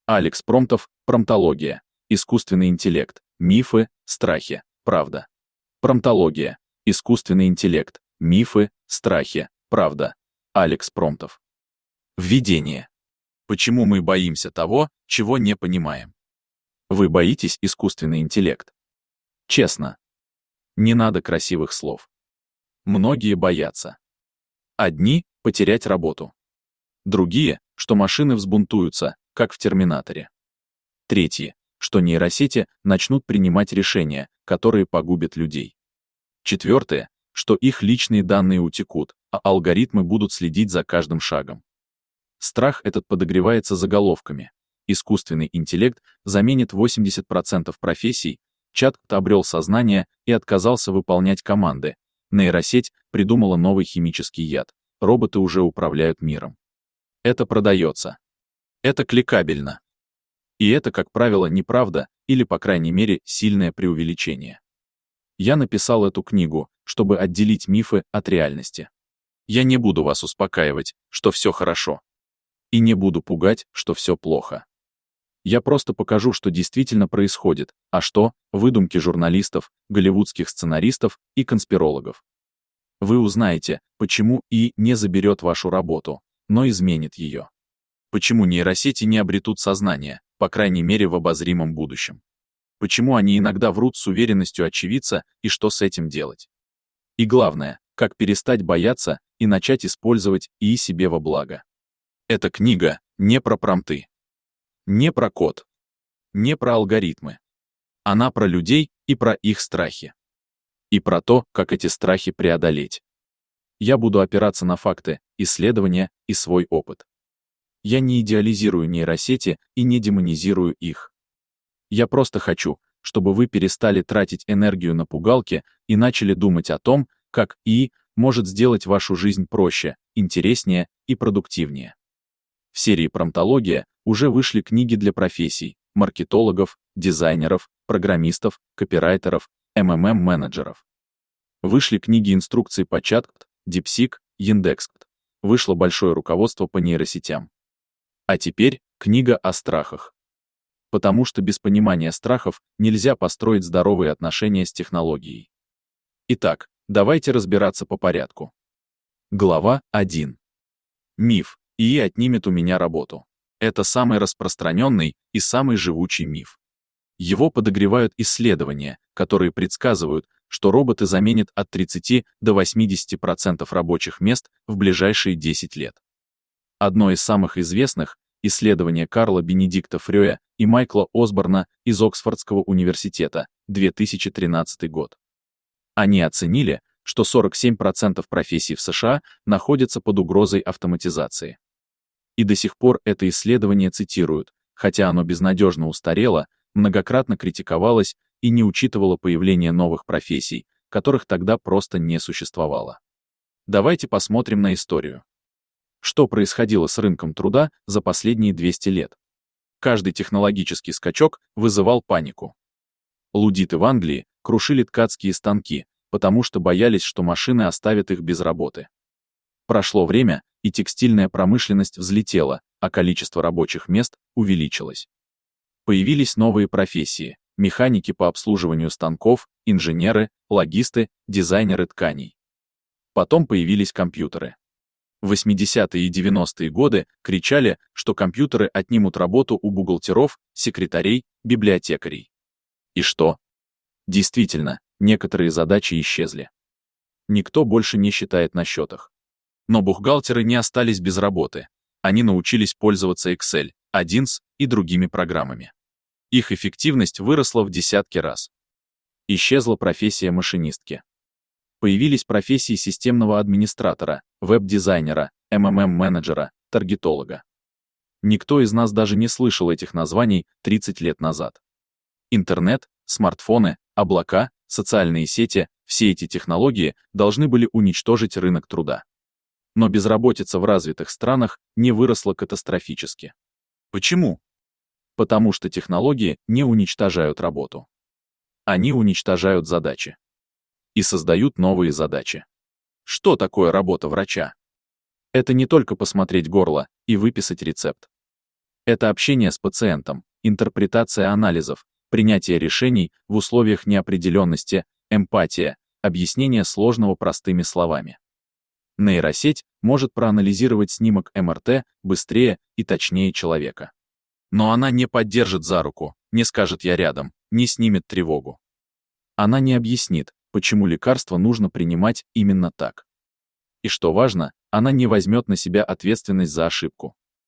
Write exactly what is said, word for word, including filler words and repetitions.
Алекс Промтов, промтология, искусственный интеллект, мифы, страхи, правда. Промтология, искусственный интеллект, мифы, страхи, правда. Алекс Промтов. Введение. Почему мы боимся того, чего не понимаем? Вы боитесь искусственный интеллект? Честно. Не надо красивых слов. Многие боятся. Одни — потерять работу. Другие — что машины взбунтуются, как в «Терминаторе». Третьи — что нейросети начнут принимать решения, которые погубят людей. Четвертые — что их личные данные утекут, а алгоритмы будут следить за каждым шагом. Страх этот подогревается заголовками. Искусственный интеллект заменит восемьдесят процентов профессий, чат обрел сознание и отказался выполнять команды. Нейросеть придумала новый химический яд. Роботы уже управляют миром. Это продается. Это кликабельно. И это, как правило, неправда или, по крайней мере, сильное преувеличение. Я написал эту книгу, чтобы отделить мифы от реальности. Я не буду вас успокаивать, что все хорошо. И не буду пугать, что все плохо. Я просто покажу, что действительно происходит, а что — выдумки журналистов, голливудских сценаристов и конспирологов. Вы узнаете, почему И А не заберет вашу работу, но изменит ее. Почему нейросети не обретут сознание, по крайней мере в обозримом будущем. Почему они иногда врут с уверенностью очевидца и что с этим делать. И главное, как перестать бояться и начать использовать И А себе во благо. Эта книга не про промпты. Не про код. Не про алгоритмы. Она про людей и про их страхи. И про то, как эти страхи преодолеть. Я буду опираться на факты, исследования и свой опыт. Я не идеализирую нейросети и не демонизирую их. Я просто хочу, чтобы вы перестали тратить энергию на пугалки и начали думать о том, как И А может сделать вашу жизнь проще, интереснее и продуктивнее. В серии «Промтология» уже вышли книги для профессий, маркетологов, дизайнеров, программистов, копирайтеров, эм эм эм-менеджеров. Вышли книги инструкций по чат-кт, DeepSeek, Яндекс.Кт. Вышло большое руководство по нейросетям. А теперь книга о страхах. Потому что без понимания страхов нельзя построить здоровые отношения с технологией. Итак, давайте разбираться по порядку. Глава один. Миф. И А отнимет у меня работу. Это самый распространенный и самый живучий миф. Его подогревают исследования, которые предсказывают, что роботы заменят от тридцати до восьмидесяти процентов рабочих мест в ближайшие десять лет. Одно из самых известных — исследование Карла Бенедикта Фрёя и Майкла Осборна из Оксфордского университета, две тысячи тринадцатый год. Они оценили, что сорок семь процентов профессий в США находятся под угрозой автоматизации. И до сих пор это исследование цитируют, хотя оно безнадежно устарело, многократно критиковалось и не учитывало появление новых профессий, которых тогда просто не существовало. Давайте посмотрим на историю. Что происходило с рынком труда за последние двести лет? Каждый технологический скачок вызывал панику. Лудиты в Англии крушили ткацкие станки, потому что боялись, что машины оставят их без работы. Прошло время, и текстильная промышленность взлетела, а количество рабочих мест увеличилось. Появились новые профессии — механики по обслуживанию станков, инженеры, логисты, дизайнеры тканей. Потом появились компьютеры. В восьмидесятые и девяностые годы кричали, что компьютеры отнимут работу у бухгалтеров, секретарей, библиотекарей. И что? Действительно, некоторые задачи исчезли. Никто больше не считает на счетах. Но бухгалтеры не остались без работы. Они научились пользоваться Excel, Адинс и другими программами. Их эффективность выросла в десятки раз. Исчезла профессия машинистки. Появились профессии системного администратора, веб-дизайнера, эм эм эм-менеджера, таргетолога. Никто из нас даже не слышал этих названий тридцать лет назад. Интернет, смартфоны, облака, социальные сети — все эти технологии должны были уничтожить рынок труда. Но безработица в развитых странах не выросла катастрофически. Почему? Потому что технологии не уничтожают работу. Они уничтожают задачи. И создают новые задачи. Что такое работа врача? Это не только посмотреть горло и выписать рецепт. Это общение с пациентом, интерпретация анализов, принятие решений в условиях неопределенности, эмпатия, объяснение сложного простыми словами. Нейросеть может проанализировать снимок эм эр тэ быстрее и точнее человека. Но она не поддержит за руку, не скажет «я рядом», не снимет тревогу. Она не объяснит, почему лекарство нужно принимать именно так. И что важно, она не возьмет на себя ответственность за ошибку.